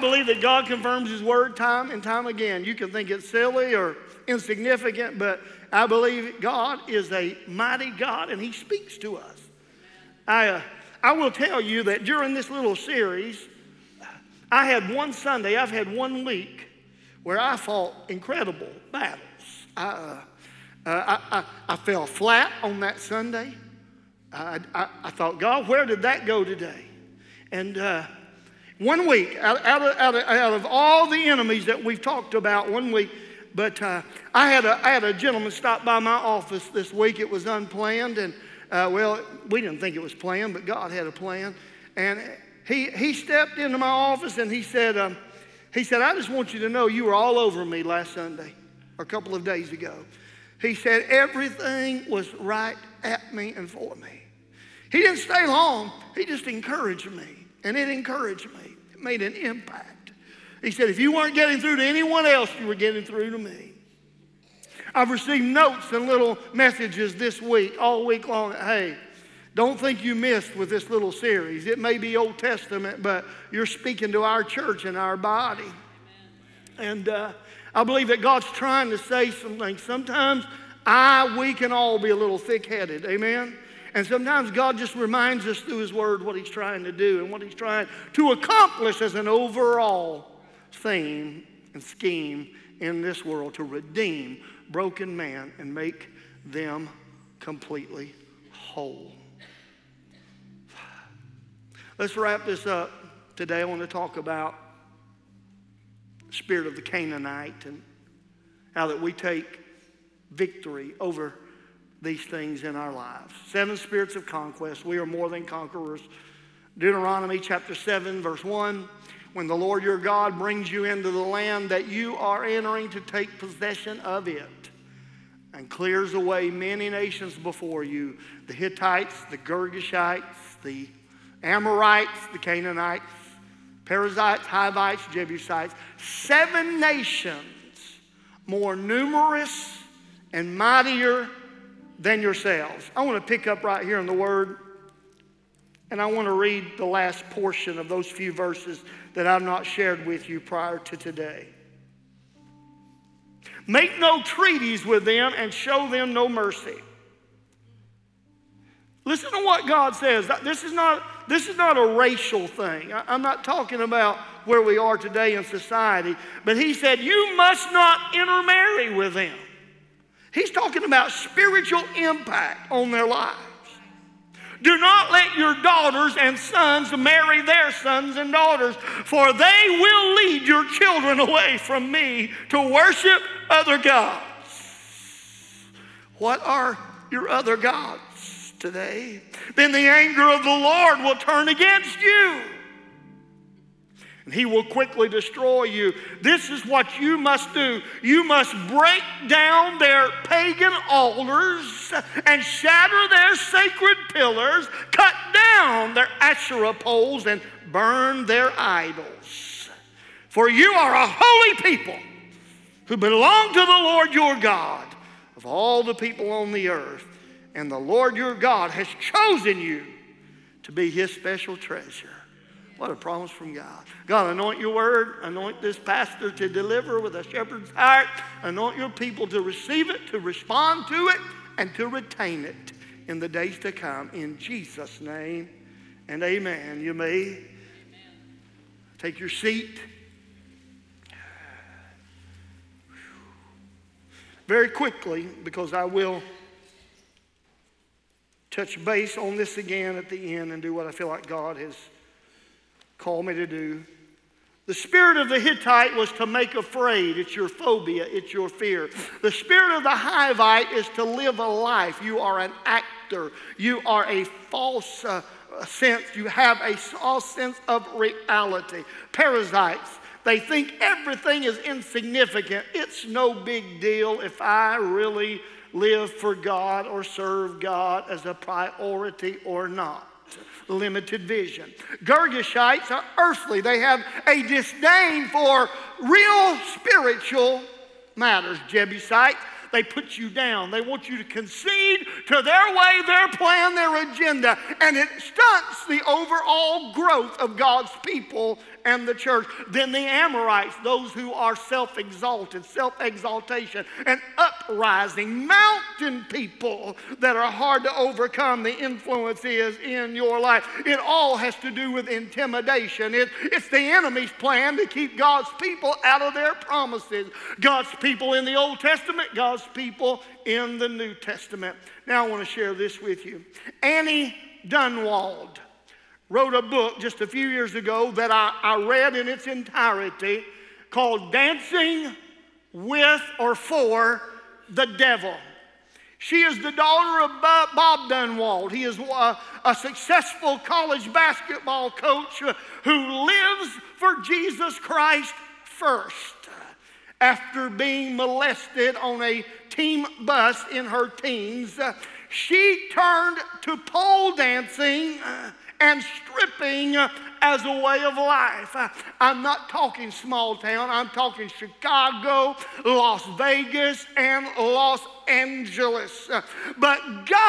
believe that God confirms His word time and time again. You can think it's silly or insignificant, but I believe God is a mighty God and He speaks to us. I will tell you that during this little series, I had one Sunday, I've had 1 week where I fought incredible battles. I fell flat on that Sunday. I thought, God, where did that go today? And 1 week, out of all the enemies that we've talked about, 1 week, but I had a gentleman stop by my office this week. It was unplanned, and well, we didn't think it was planned, but God had a plan. And he stepped into my office and he said, I just want you to know you were all over me last Sunday, or a couple of days ago. He said, everything was right at me and for me. He didn't stay long. He just encouraged me, and it encouraged me. It made an impact. He said, if you weren't getting through to anyone else, you were getting through to me. I've received notes and little messages this week, all week long. Hey, don't think you missed with this little series. It may be Old Testament, but you're speaking to our church and our body. And I believe that God's trying to say some things. Sometimes we can all be a little thick-headed, amen? And sometimes God just reminds us through His Word what He's trying to do and what He's trying to accomplish as an overall theme and scheme in this world to redeem broken man and make them completely whole. Let's wrap this up. Today I want to talk about the spirit of the Canaanite and how that we take victory over these things in our lives. 7 spirits of conquest. We are more than conquerors. Deuteronomy chapter 7, verse 1. When the Lord your God brings you into the land that you are entering to take possession of it, and clears away many nations before you, the Hittites, the Girgashites, the Amorites, the Canaanites, Perizzites, Hivites, Jebusites, 7 nations more numerous and mightier than yourselves. I want to pick up right here in the Word, and I want to read the last portion of those few verses that I've not shared with you prior to today. Make no treaties with them and show them no mercy. Listen to what God says. This is not a racial thing. I'm not talking about where we are today in society, but He said you must not intermarry with them. He's talking about spiritual impact on their lives. Do not let your daughters and sons marry their sons and daughters, for they will lead your children away from me to worship other gods. What are your other gods today? Then the anger of the Lord will turn against you, and He will quickly destroy you. This is what you must do. You must break down their pagan altars and shatter their sacred pillars, cut down their Asherah poles, and burn their idols. For you are a holy people who belong to the Lord your God of all the people on the earth. And the Lord your God has chosen you to be His special treasure. What a promise from God. God, anoint your word. Anoint this pastor to deliver with a shepherd's heart. Anoint your people to receive it, to respond to it, and to retain it in the days to come. In Jesus' name and amen. You may take your seat. Very quickly, because I will touch base on this again at the end and do what I feel like God has called me to do. The spirit of the Hittite was to make afraid. It's your phobia. It's your fear. The spirit of the Hivite is to live a life. You are an actor. You are a false sense. You have a false sense of reality. Perizzites, they think everything is insignificant. It's no big deal if I really live for God or serve God as a priority or not. Limited vision. Girgashites are earthly. They have a disdain for real spiritual matters. Jebusites, They put you down. They want you to concede to their way, their plan, their agenda. And it stunts the overall growth of God's people and the church. Then the Amorites, those who are self-exalted, self-exaltation, and uprising, mountain people that are hard to overcome. The influence is in your life. It all has to do with intimidation. It's the enemy's plan to keep God's people out of their promises. God's people in the Old Testament, God's people in the New Testament. Now I want to share this with you. Annie Dunwald wrote a book just a few years ago that I read in its entirety called Dancing with or For the Devil. She is the daughter of Bob Dunwald. He is a successful college basketball coach who lives for Jesus Christ first. After being molested on a team bus in her teens, she turned to pole dancing and stripping as a way of life. I'm not talking small town. I'm talking Chicago, Las Vegas, and Los Angeles. But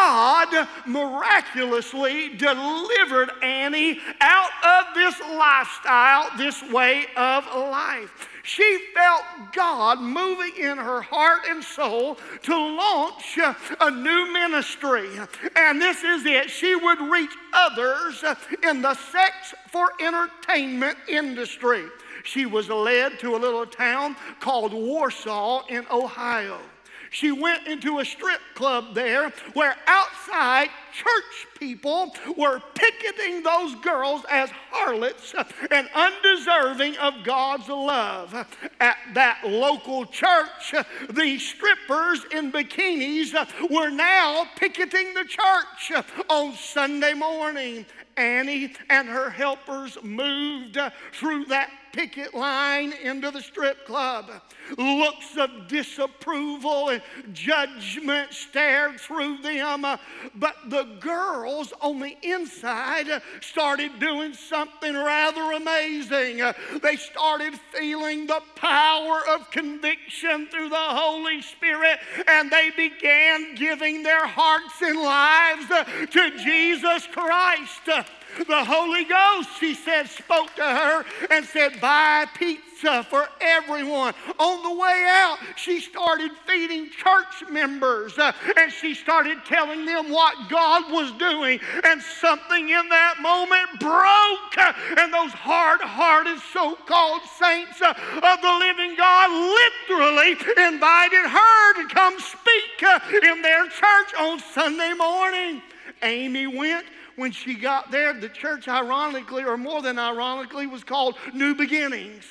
God miraculously delivered Annie out of this lifestyle, this way of life. She felt God moving in her heart and soul to launch a new ministry. And this is it. She would reach others in the sex for entertainment industry. She was led to a little town called Warsaw in Ohio. She went into a strip club there where outside church people were picketing those girls as harlots and undeserving of God's love. At that local church, the strippers in bikinis were now picketing the church on Sunday morning. Annie and her helpers moved through that picket line into the strip club. Looks of disapproval and judgment stared through them, but the girls on the inside started doing something rather amazing. They started feeling the power of conviction through the Holy Spirit, and they began giving their hearts and lives to Jesus Christ. The Holy Ghost, she said, spoke to her and said, buy pizza for everyone. On the way out, she started feeding church members and she started telling them what God was doing. And something in that moment broke, and those hard-hearted so-called saints of the living God literally invited her to come speak in their church on Sunday morning. Amy went. When she got there, the church, ironically, or more than ironically, was called New Beginnings.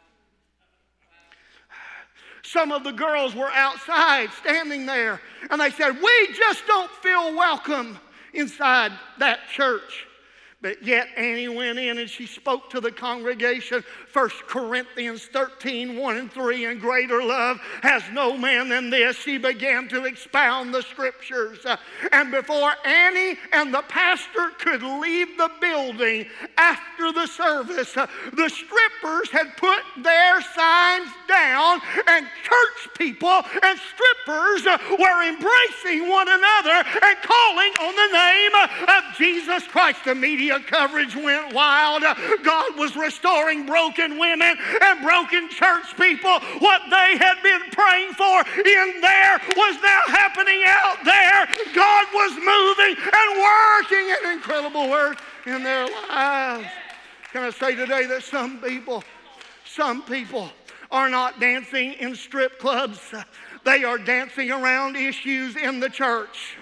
Some of the girls were outside standing there, and they said, we just don't feel welcome inside that church. But yet Annie went in and she spoke to the congregation. 1 Corinthians 13, 1 and 3, and greater love has no man than this. She began to expound the scriptures. And before Annie and the pastor could leave the building after the service, the strippers had put their signs down, and church people and strippers were embracing one another and calling on the name of Jesus Christ. The media coverage went wild. God was restoring broken women and broken church people. What they had been praying for in there was now happening out there. God was moving and working an incredible work in their lives. Can I say today that some people are not dancing in strip clubs. They are dancing around issues in the church.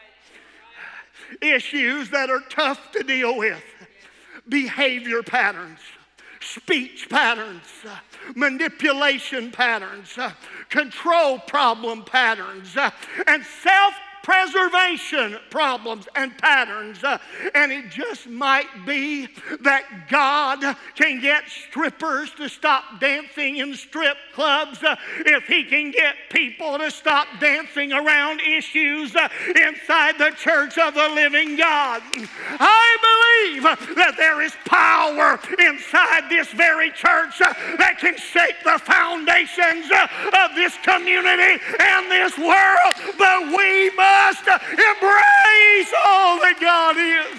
Issues that are tough to deal with. Behavior patterns, speech patterns, manipulation patterns, control problem patterns, and self-preservation problems and patterns. And it just might be that God can get strippers to stop dancing in strip clubs if he can get people to stop dancing around issues inside the church of the living God. I believe that there is power inside this very church that can shake the foundations of this community and this world. But we must embrace all that God is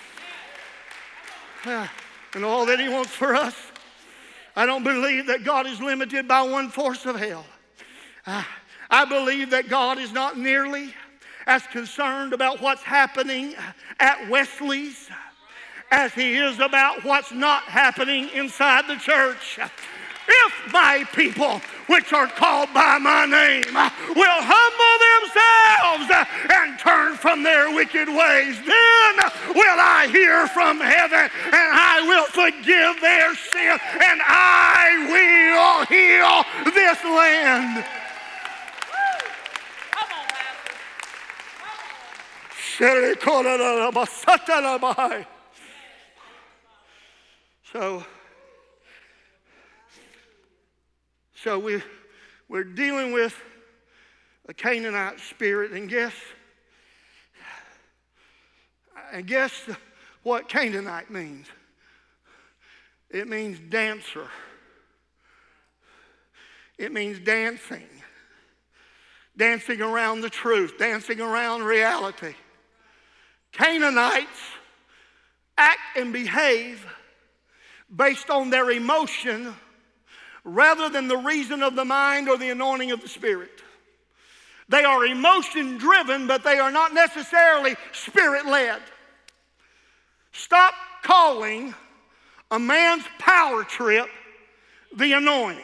and all that He wants for us. I don't believe that God is limited by one force of hell. I believe that God is not nearly as concerned about what's happening at Wesley's as He is about what's not happening inside the church. If my people, which are called by my name, will humble themselves and turn from their wicked ways, then will I hear from heaven, and I will forgive their sin, and I will heal this land. So we're dealing with a Canaanite spirit, and guess what Canaanite means? It means dancer. It means dancing. Dancing around the truth, dancing around reality. Canaanites act and behave based on their emotion rather than the reason of the mind or the anointing of the Spirit. They are emotion-driven, but they are not necessarily Spirit-led. Stop calling a man's power trip the anointing.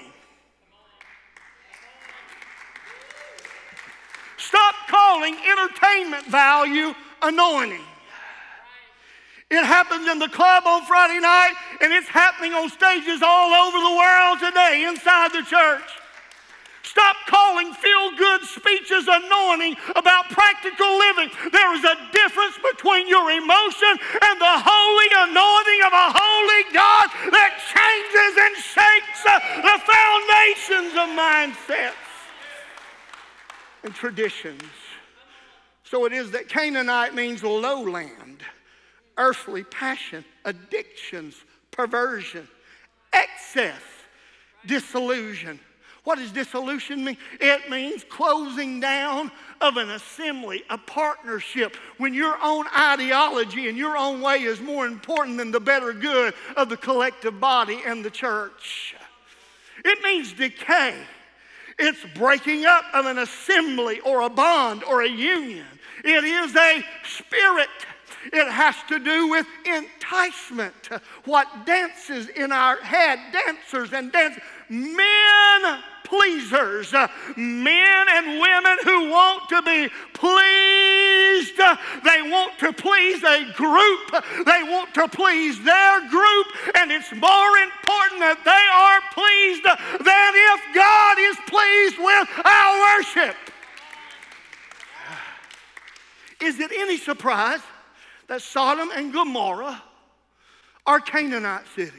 Stop calling entertainment value anointing. It happens in the club on Friday night, and it's happening on stages all over the world today inside the church. Stop calling feel-good speeches anointing about practical living. There is a difference between your emotion and the holy anointing of a holy God that changes and shakes the foundations of mindsets and traditions. So it is that Canaanite means lowland, earthly passion, addictions, perversion, excess, disillusion. What does dissolution mean? It means closing down of an assembly, a partnership, when your own ideology and your own way is more important than the better good of the collective body and the church. It means decay. It's breaking up of an assembly or a bond or a union. It is a spirit. It has to do with enticement. What dances in our head, dancers and dancers, men pleasers, men and women who want to be pleased. They want to please a group. They want to please their group, and it's more important that they are pleased than if God is pleased with our worship. Is it any surprise that Sodom and Gomorrah are Canaanite cities?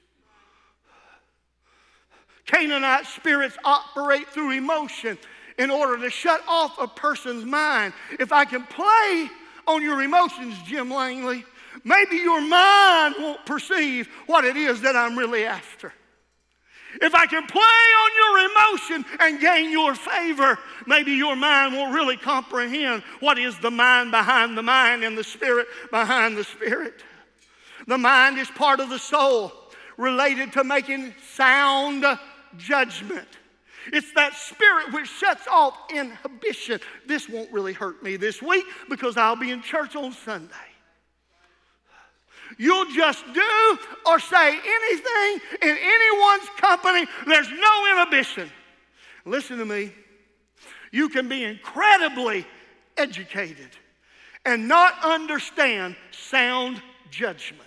Canaanite spirits operate through emotion in order to shut off a person's mind. If I can play on your emotions, Jim Langley, maybe your mind won't perceive what it is that I'm really after. If I can play on your emotion and gain your favor, maybe your mind won't really comprehend what is the mind behind the mind and the spirit behind the spirit. The mind is part of the soul related to making sound judgment. It's that spirit which shuts off inhibition. This won't really hurt me this week because I'll be in church on Sunday. You'll just do or say anything in anyone's company. There's no inhibition. Listen to me. You can be incredibly educated and not understand sound judgment.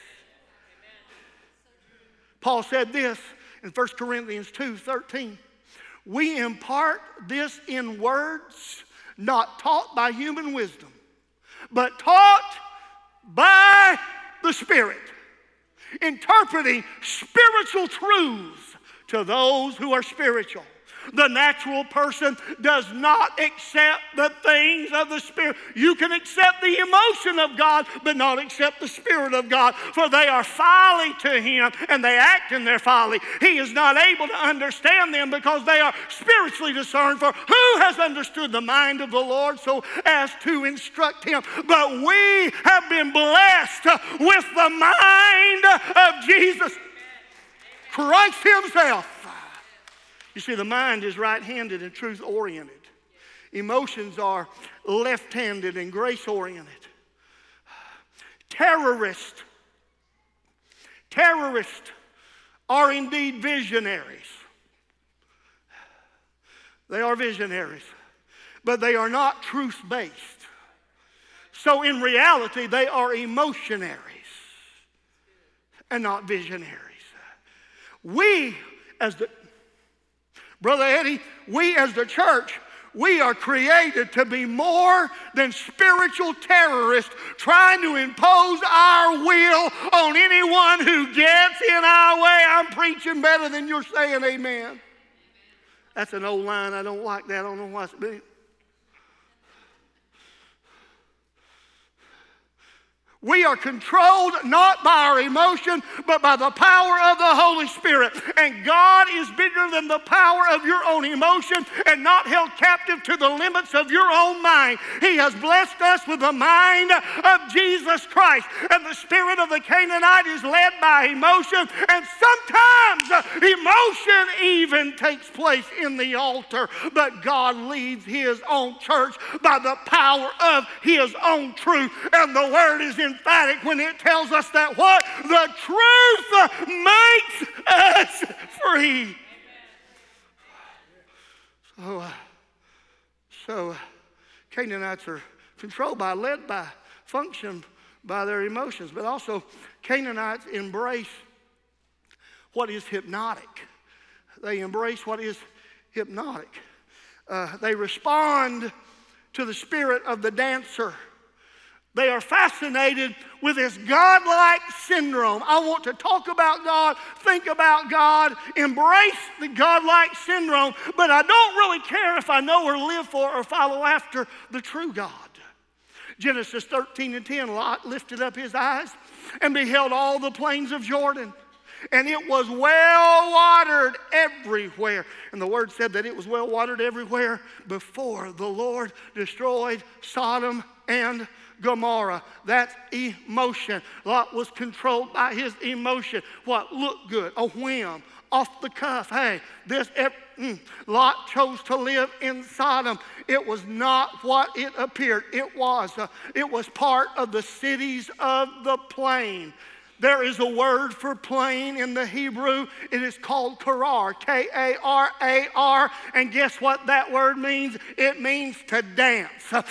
Paul said this in 1 Corinthians 2:13. We impart this in words not taught by human wisdom, but taught by the Spirit, interpreting spiritual truths to those who are spiritual. The natural person does not accept the things of the Spirit. You can accept the emotion of God, but not accept the Spirit of God, for they are folly to him, and they act in their folly. He is not able to understand them because they are spiritually discerned. For who has understood the mind of the Lord so as to instruct him? But we have been blessed with the mind of Jesus Christ himself. You see, the mind is right-handed and truth-oriented. Emotions are left-handed and grace-oriented. Terrorists are indeed visionaries. They are visionaries, but they are not truth-based. So in reality, they are emotionaries and not visionaries. We as the Brother Eddie, we as the church, we are created to be more than spiritual terrorists trying to impose our will on anyone who gets in our way. I'm preaching better than you're saying amen. That's an old line. I don't like that. I don't know why it's been. We are controlled not by our emotion, but by the power of the Holy Spirit. And God is bigger than the power of your own emotion and not held captive to the limits of your own mind. He has blessed us with the mind of Jesus Christ. And the spirit of the Canaanite is led by emotion. And sometimes emotion even takes place in the altar. But God leads his own church by the power of his own truth. And the word is emphatic when it tells us that what? The truth makes us free. So Canaanites are controlled by, led by, function by their emotions. But also Canaanites embrace what is hypnotic. They embrace what is hypnotic. They respond to the spirit of the dancer. They are fascinated with this godlike syndrome. I want to talk about God, think about God, embrace the godlike syndrome, but I don't really care if I know or live for or follow after the true God. Genesis 13:10, Lot lifted up his eyes and beheld all the plains of Jordan, and it was well watered everywhere. And the word said that it was well watered everywhere before the Lord destroyed Sodom and Gomorrah. That's emotion. Lot was controlled by his emotion. What looked good, a whim, off the cuff. Hey, Lot chose to live in Sodom. It was not what it appeared. It was part of the cities of the plain. There is a word for plain in the Hebrew. It is called karar, K-A-R-A-R. And guess what that word means? It means to dance.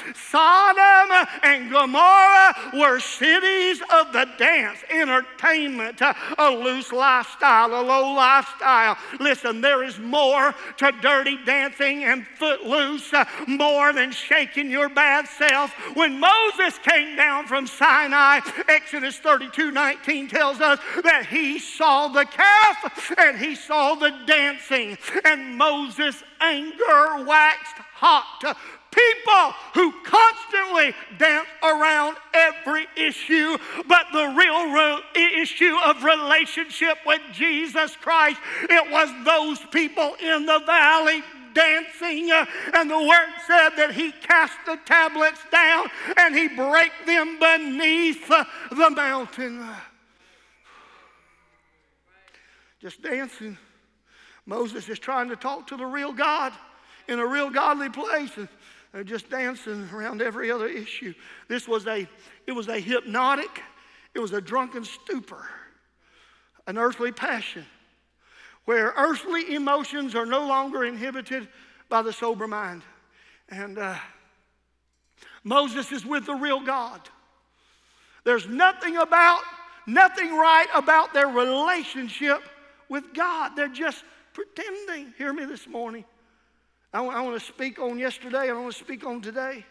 Sodom and Gomorrah were cities of the dance, entertainment, a loose lifestyle, a low lifestyle. Listen, there is more to dirty dancing and footloose, more than shaking your bad self. When Moses came down from Sinai, Exodus 32:19 tells us that he saw the calf and he saw the dancing, and Moses' anger waxed hot. People who constantly dance around every issue, but the real issue of relationship with Jesus Christ, it was those people in the valley dancing, and the word said that he cast the tablets down and he brake them beneath the mountain. Just dancing. Moses is trying to talk to the real God in a real godly place, and just dancing around every other issue. It was a hypnotic, it was a drunken stupor, an earthly passion, where earthly emotions are no longer inhibited by the sober mind. And Moses is with the real God. There's nothing right about their relationship with God. They're just pretending. Hear me this morning. I want to speak on yesterday. I want to speak on today.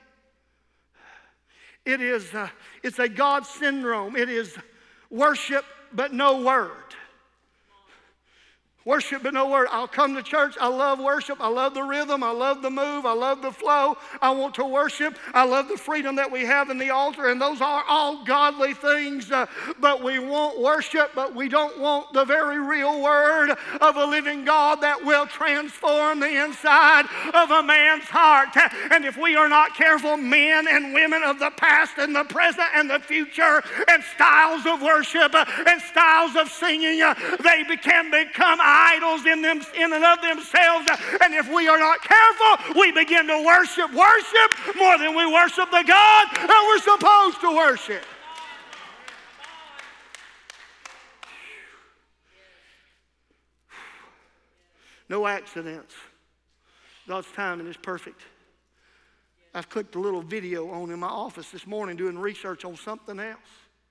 It's a God syndrome. It is worship but no word. Worship but no word. I'll come to church. I love worship. I love the rhythm. I love the move. I love the flow. I want to worship. I love the freedom that we have in the altar. And those are all godly things. But we want worship, but we don't want the very real word of a living God that will transform the inside of a man's heart. And if we are not careful, men and women of the past and the present and the future and styles of worship and styles of singing, they can become idols in and of themselves. And if we are not careful, we begin to worship more than we worship the God that we're supposed to worship. No accidents. God's timing is perfect. I've clicked a little video on in my office this morning doing research on something else.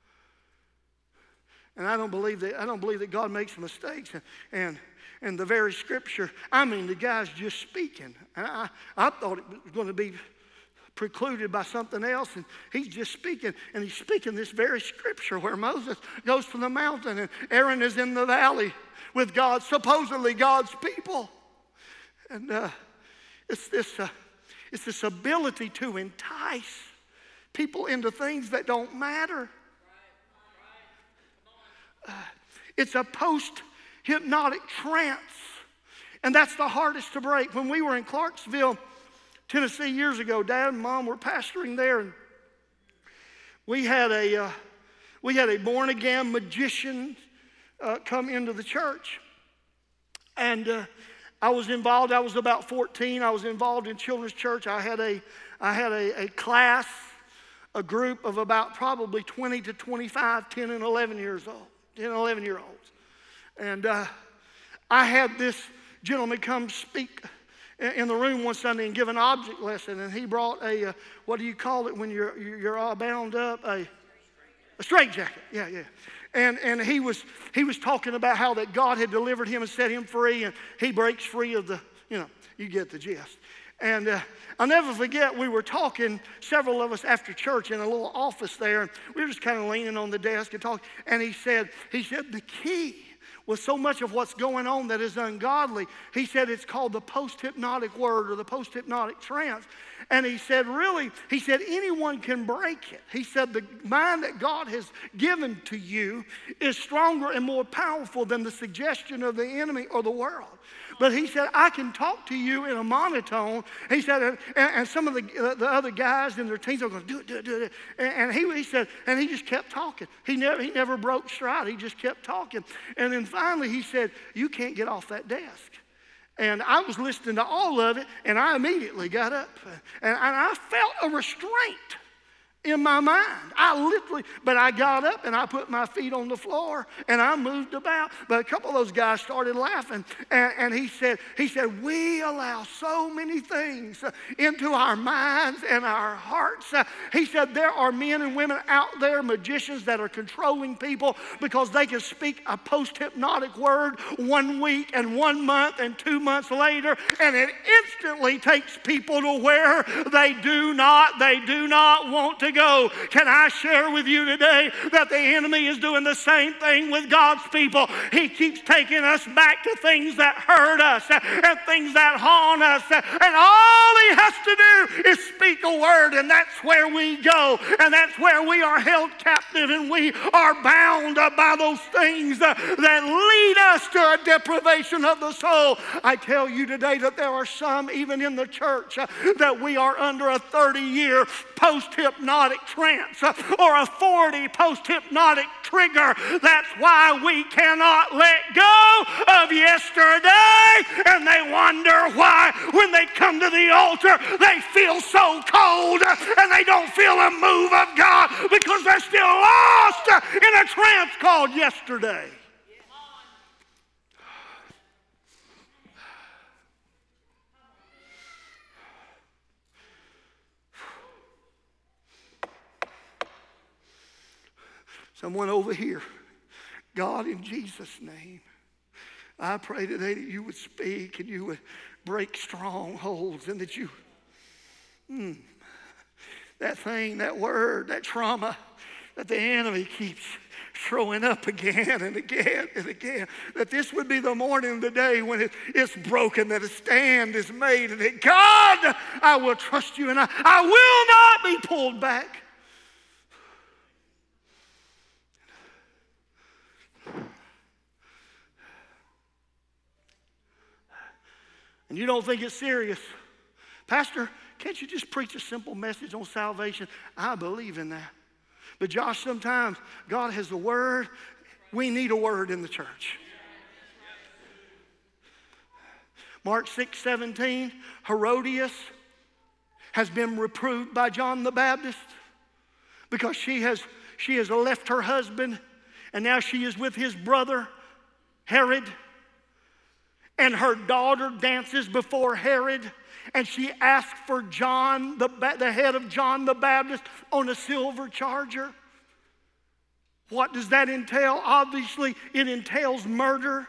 And I don't believe that God makes mistakes. And the very scripture, I mean, the guy's just speaking. And I thought it was going to be precluded by something else, and he's just speaking. And he's speaking this very scripture where Moses goes to the mountain and Aaron is in the valley with God, supposedly God's people. And it's this ability to entice people into things that don't matter. It's a post-hypnotic trance. And that's the hardest to break. When we were in Clarksville, Tennessee years ago, Dad and Mom were pastoring there. And we had a born-again magician come into the church. And I was involved. I was about 14. I was involved in children's church. I had a class, a group of about probably 20 to 25, 10 and 11-year-olds. And I had this gentleman come speak in the room one Sunday and give an object lesson. And he brought a, what do you call it when you're all bound up? A straitjacket. Yeah. And he was talking about how that God had delivered him and set him free. And he breaks free of the, you get the gist. And I'll never forget, we were talking, several of us after church in a little office there, and we were just kind of leaning on the desk and talking. And he said the key with so much of what's going on that is ungodly, he said it's called the post-hypnotic word or the post-hypnotic trance. And he said, anyone can break it. He said, the mind that God has given to you is stronger and more powerful than the suggestion of the enemy or the world. But he said, I can talk to you in a monotone. He said, and some of the other guys in their teams are going, do it. And he said, and he just kept talking. He never broke stride. He just kept talking. And then finally he said, you can't get off that desk. And I was listening to all of it, and I immediately got up. And I felt a restraint in my mind. But I got up and I put my feet on the floor and I moved about. But a couple of those guys started laughing. And he said, we allow so many things into our minds and our hearts. He said, there are men and women out there, magicians that are controlling people because they can speak a post-hypnotic word 1 week and 1 month and 2 months later, and it instantly takes people to where they do not want to go. Can I share with you today that the enemy is doing the same thing with God's people? He keeps taking us back to things that hurt us and things that haunt us, and all he has to do is speak a word, and that's where we go, and that's where we are held captive, and we are bound by those things that lead us to a deprivation of the soul. I tell you today that there are some even in the church that we are under a 30-year post-hypnotic trance or a 40 post-hypnotic trigger. That's why we cannot let go of yesterday, and they wonder why when they come to the altar they feel so cold and they don't feel a move of God because they're still lost in a trance called yesterday. Someone over here, God, in Jesus' name, I pray today that you would speak and you would break strongholds, and that you, that thing, that word, that trauma that the enemy keeps showing up again and again and again. That this would be the morning of the day when it's broken, that a stand is made, and that God, I will trust you, and I will not be pulled back. And you don't think it's serious. Pastor, can't you just preach a simple message on salvation? I believe in that. But Josh, sometimes God has a word. We need a word in the church. Mark 6:17, Herodias has been reproved by John the Baptist because she has left her husband, and now she is with his brother Herod. And her daughter dances before Herod, and she asks for John, the head of John the Baptist, on a silver charger. What does that entail? Obviously, it entails murder.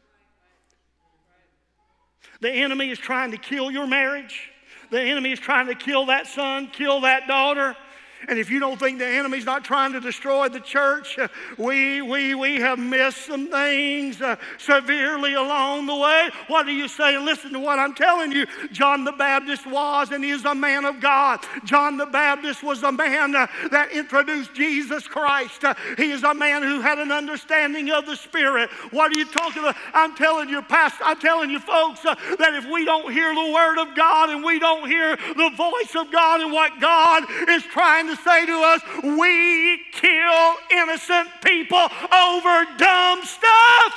The enemy is trying to kill your marriage. The enemy is trying to kill that son, kill that daughter. And if you don't think the enemy's not trying to destroy the church, we have missed some things severely along the way. What are you saying? Listen to what I'm telling you. John the Baptist was and is a man of God. John the Baptist was a man that introduced Jesus Christ. He is a man who had an understanding of the Spirit. What are you talking about? I'm telling you, Pastor, I'm telling you, folks, that if we don't hear the Word of God and we don't hear the voice of God and what God is trying to say to us, we kill innocent people over dumb stuff.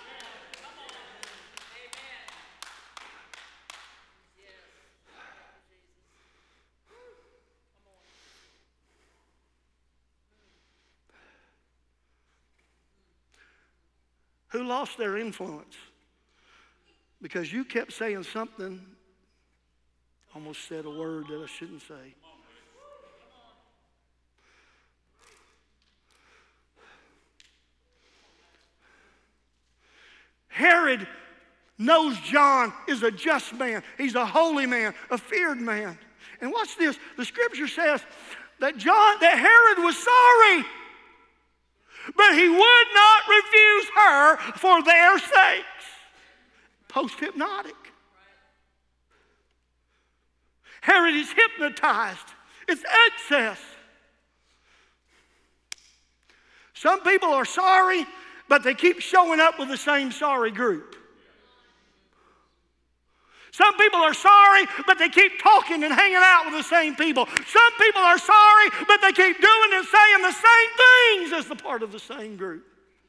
Who lost their influence? Because you kept saying something, almost said a word that I shouldn't say. Herod knows John is a just man. He's a holy man, a feared man. And watch this. The scripture says that Herod was sorry, but he would not refuse her for their sakes. Post-hypnotic. Herod is hypnotized. It's excess. Some people are sorry, but they keep showing up with the same sorry group. Some people are sorry, but they keep talking and hanging out with the same people. Some people are sorry, but they keep doing and saying the same things as the part of the same group.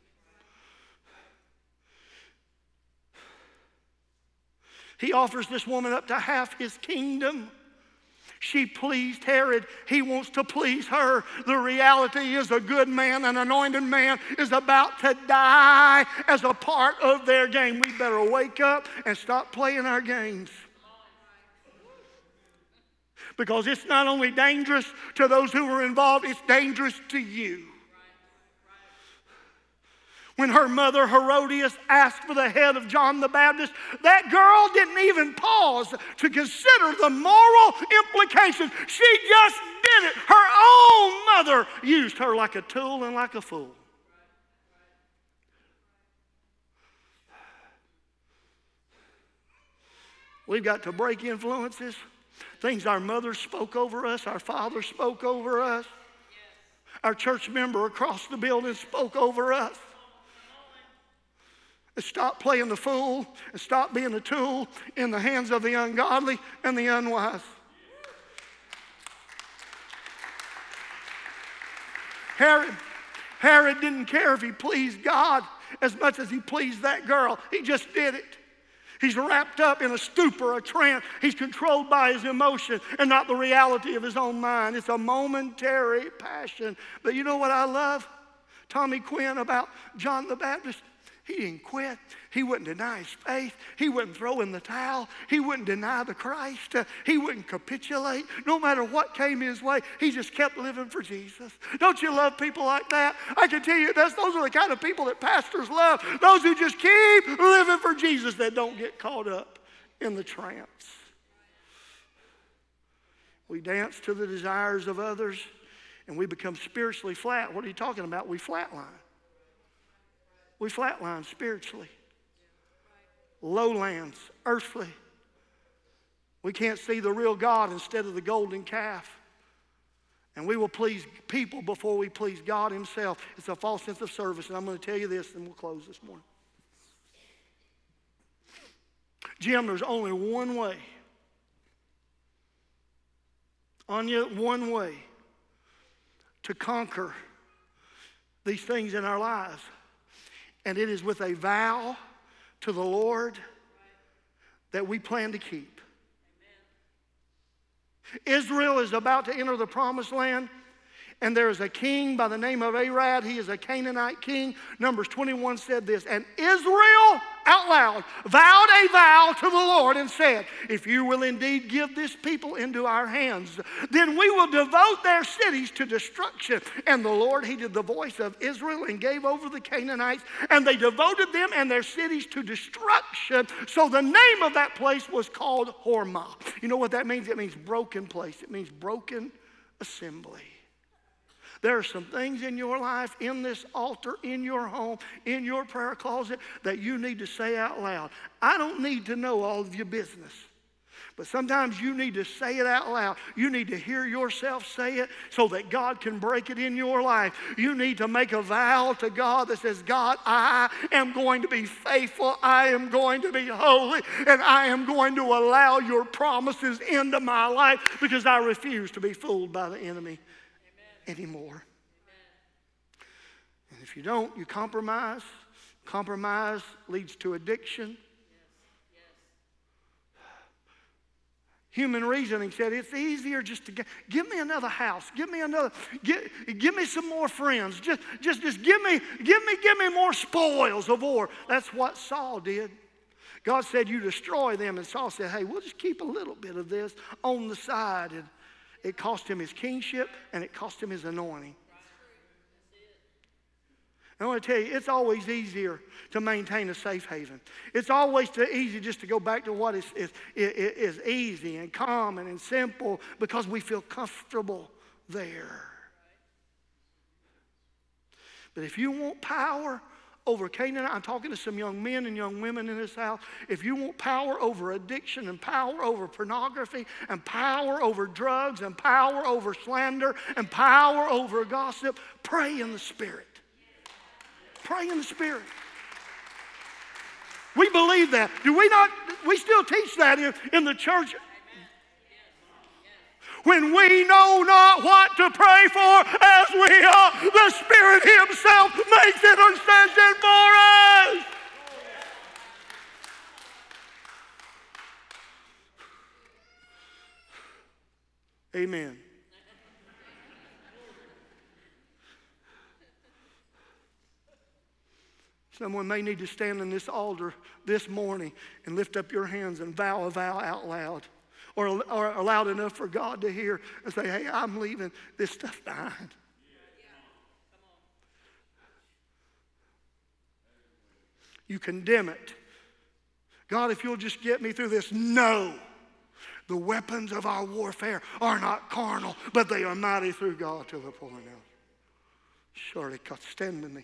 He offers this woman up to half his kingdom. She pleased Herod. He wants to please her. The reality is a good man, an anointed man, is about to die as a part of their game. We better wake up and stop playing our games. Because it's not only dangerous to those who were involved, it's dangerous to you. When her mother Herodias asked for the head of John the Baptist, that girl didn't even pause to consider the moral implications. She just did it. Her own mother used her like a tool and like a fool. We've got to break influences. Things our mothers spoke over us, our fathers spoke over us. Our church member across the building spoke over us. Stop playing the fool and stop being a tool in the hands of the ungodly and the unwise. Herod didn't care if he pleased God as much as he pleased that girl. He just did it. He's wrapped up in a stupor, a trance. He's controlled by his emotion and not the reality of his own mind. It's a momentary passion. But you know what I love, Tommy Quinn, about John the Baptist? He didn't quit. He wouldn't deny his faith. He wouldn't throw in the towel. He wouldn't deny the Christ. He wouldn't capitulate. No matter what came his way, he just kept living for Jesus. Don't you love people like that? I can tell you, those are the kind of people that pastors love. Those who just keep living for Jesus, that don't get caught up in the trance. We dance to the desires of others, and we become spiritually flat. What are you talking about? We flatline. We flatline spiritually. Lowlands, earthly. We can't see the real God instead of the golden calf. And we will please people before we please God himself. It's a false sense of service. And I'm going to tell you this, and we'll close this morning. Jim, there's only one way. Anya, one way to conquer these things in our lives. And it is with a vow to the Lord that we plan to keep. Israel is about to enter the promised land, and there is a king by the name of Arad. He is a Canaanite king. Numbers 21 said this, and Israel out loud vowed a vow to the Lord and said, if you will indeed give this people into our hands, then we will devote their cities to destruction. And the Lord heeded the voice of Israel and gave over the Canaanites, and they devoted them and their cities to destruction. So the name of that place was called Hormah. You know what that means? It means broken place. It means broken assembly. There are some things in your life, in this altar, in your home, in your prayer closet that you need to say out loud. I don't need to know all of your business, but sometimes you need to say it out loud. You need to hear yourself say it so that God can break it in your life. You need to make a vow to God that says, God, I am going to be faithful. I am going to be holy, and I am going to allow your promises into my life because I refuse to be fooled by the enemy anymore. And if you don't, you compromise. Compromise leads to addiction. Human reasoning said it's easier just to give me another house, give me some more friends, just give me more spoils of war. That's what Saul did. God said, you destroy them, and Saul said, hey, we'll just keep a little bit of this on the side. And it cost him his kingship, and it cost him his anointing. I want to tell you, it's always easier to maintain a safe haven. It's always too easy just to go back to what is easy and common and simple because we feel comfortable there. But if you want power over Canaan, I'm talking to some young men and young women in this house. If you want power over addiction and power over pornography and power over drugs and power over slander and power over gossip, pray in the Spirit. Pray in the Spirit. We believe that. Do we not? We still teach that in the church. When we know not what to pray for as we ought, the Spirit himself makes intercession for us. Amen. Someone may need to stand in this altar this morning and lift up your hands and vow a vow out loud. Or loud enough for God to hear and say, hey, I'm leaving this stuff behind. You condemn it. God, if you'll just get me through this. No. The weapons of our warfare are not carnal, but they are mighty through God to the pulling out. Surely, God, stand with me.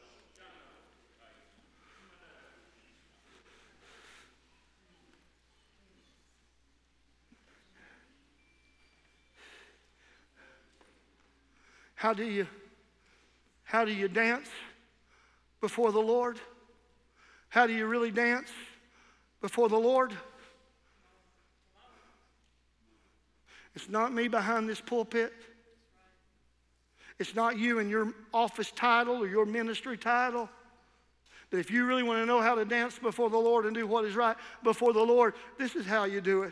How do you dance before the Lord? How do you really dance before the Lord? It's not me behind this pulpit. It's not you and your office title or your ministry title. But if you really want to know how to dance before the Lord and do what is right before the Lord, this is how you do it.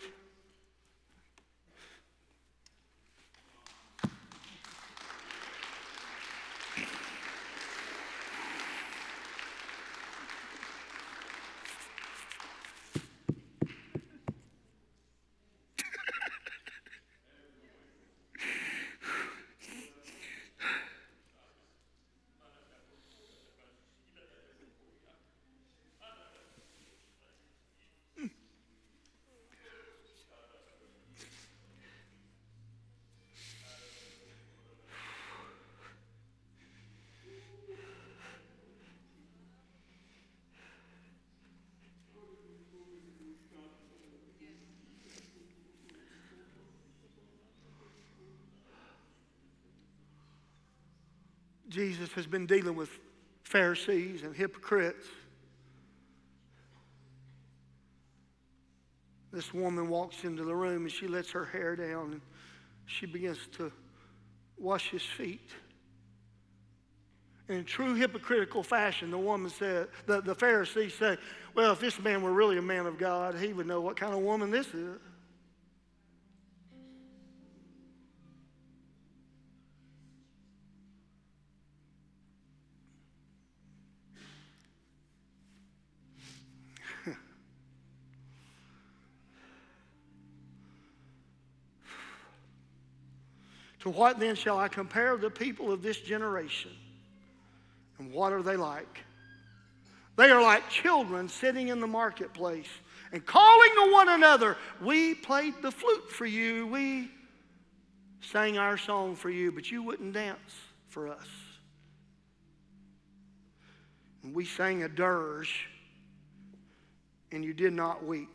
Jesus has been dealing with Pharisees and hypocrites. This woman walks into the room and she lets her hair down and she begins to wash his feet. In true hypocritical fashion, the woman said, the Pharisees say, well, if this man were really a man of God, he would know what kind of woman this is. To what then shall I compare the people of this generation? And what are they like? They are like children sitting in the marketplace and calling to one another, we played the flute for you, we sang our song for you, but you wouldn't dance for us. And we sang a dirge, and you did not weep.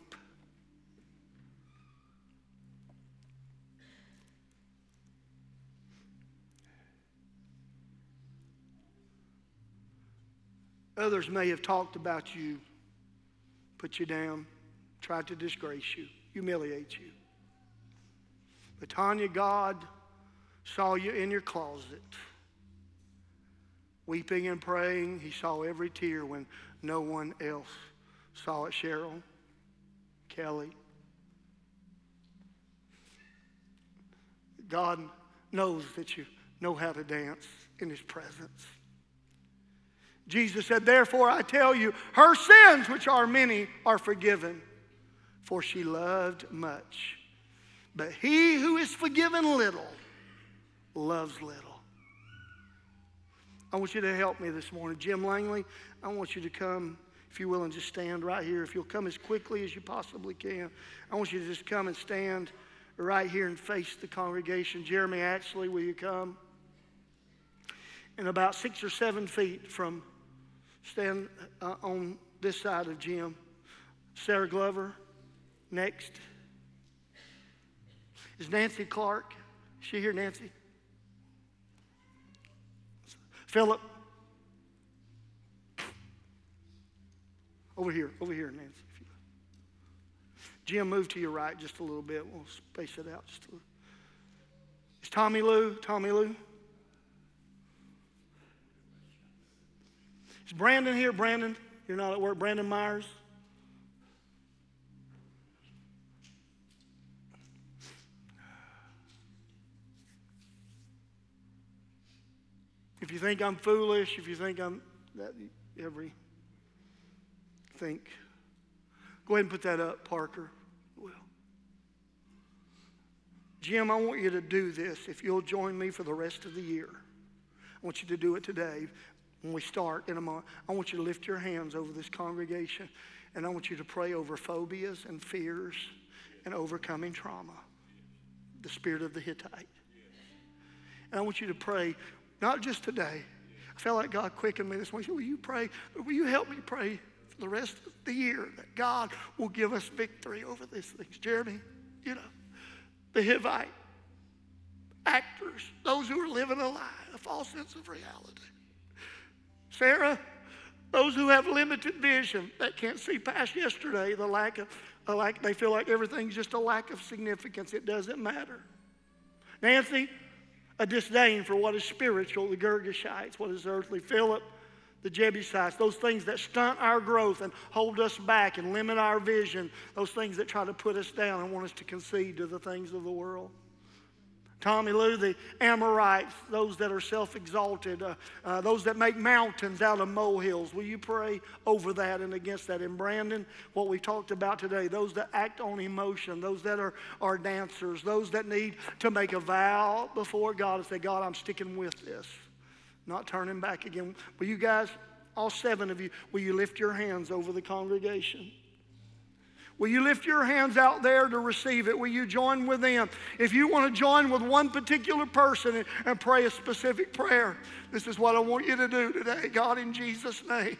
Others may have talked about you, put you down, tried to disgrace you, humiliate you. But Tanya, God saw you in your closet, weeping and praying. He saw every tear when no one else saw it. Cheryl, Kelly. God knows that you know how to dance in His presence. Jesus said, therefore I tell you, her sins, which are many, are forgiven, for she loved much. But he who is forgiven little loves little. I want you to help me this morning. Jim Langley, I want you to come, if you will, and just stand right here. If you'll come as quickly as you possibly can. I want you to just come and stand right here and face the congregation. Jeremy Ashley, will you come? And about 6 or 7 feet from, stand on this side of Jim. Sarah Glover, next. Is Nancy Clark? Is she here, Nancy? Philip. Over here, Nancy. Jim, move to your right just a little bit. We'll space it out just a little. Is Tommy Lou? Is Brandon here? Brandon, you're not at work. Brandon Myers. If you think I'm foolish, if you think I'm that, think. Go ahead and put that up, Parker. Well, Jim, I want you to do this. If you'll join me for the rest of the year, I want you to do it today. When we start in a month, I want you to lift your hands over this congregation, and I want you to pray over phobias and fears and overcoming trauma, the spirit of the Hittite. And I want you to pray, not just today. I felt like God quickened me this morning. Will you pray? Will you help me pray for the rest of the year that God will give us victory over these things? Jeremy, the Hivite, actors, those who are living a lie, a false sense of reality. Sarah, those who have limited vision, that can't see past yesterday, they feel like everything's just a lack of significance. It doesn't matter. Nancy, a disdain for what is spiritual, the Girgashites, what is earthly. Philip, the Jebusites, those things that stunt our growth and hold us back and limit our vision, those things that try to put us down and want us to concede to the things of the world. Tommy Lou, the Amorites, those that are self-exalted, those that make mountains out of molehills. Will you pray over that and against that? And Brandon, what we talked about today, those that act on emotion, those that are dancers, those that need to make a vow before God and say, God, I'm sticking with this, not turning back again. Will you guys, all 7 of you, will you lift your hands over the congregation? Will you lift your hands out there to receive it? Will you join with them? If you want to join with one particular person and pray a specific prayer, this is what I want you to do today. God, in Jesus' name.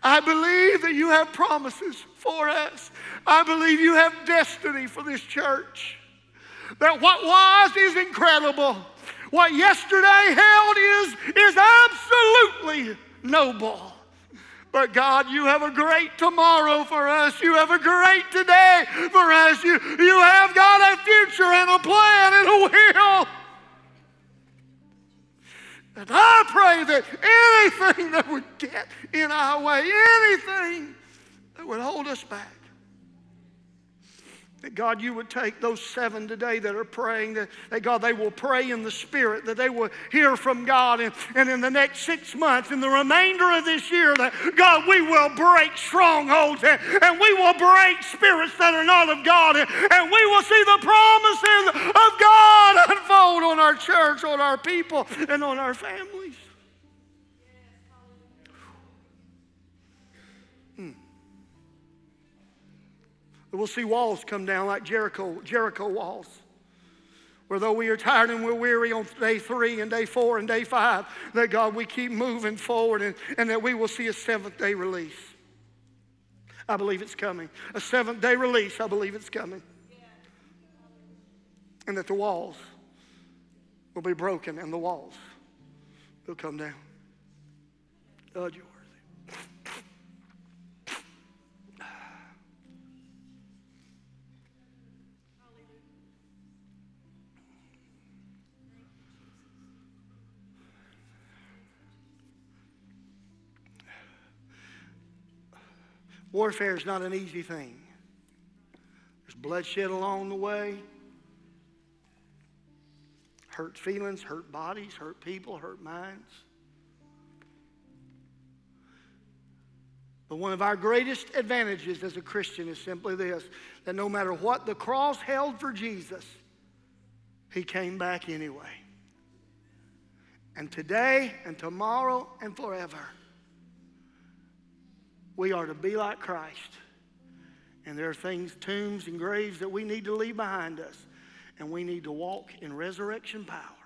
I believe that you have promises for us. I believe you have destiny for this church. That what was is incredible. What yesterday held is absolutely noble. But God, you have a great tomorrow for us. You have a great today for us. You have got a future and a plan and a will. And I pray that anything that would get in our way, anything that would hold us back, that God, you would take those 7 today that are praying, that God, they will pray in the Spirit, that they will hear from God, and in the next 6 months, in the remainder of this year, that God, we will break strongholds, and we will break spirits that are not of God, and we will see the promises of God unfold on our church, on our people, and on our families. We'll see walls come down like Jericho walls. Where though we are tired and we're weary on day 3 and day 4 and day 5, that God, we keep moving forward and that we will see a 7th-day release. I believe it's coming. A 7th-day release, I believe it's coming. And that the walls will be broken and the walls will come down. God, you're worthy. Warfare is not an easy thing. There's bloodshed along the way. Hurt feelings, hurt bodies, hurt people, hurt minds. But one of our greatest advantages as a Christian is simply this, that no matter what the cross held for Jesus, he came back anyway. And today and tomorrow and forever, we are to be like Christ. And there are things, tombs and graves that we need to leave behind us. And we need to walk in resurrection power.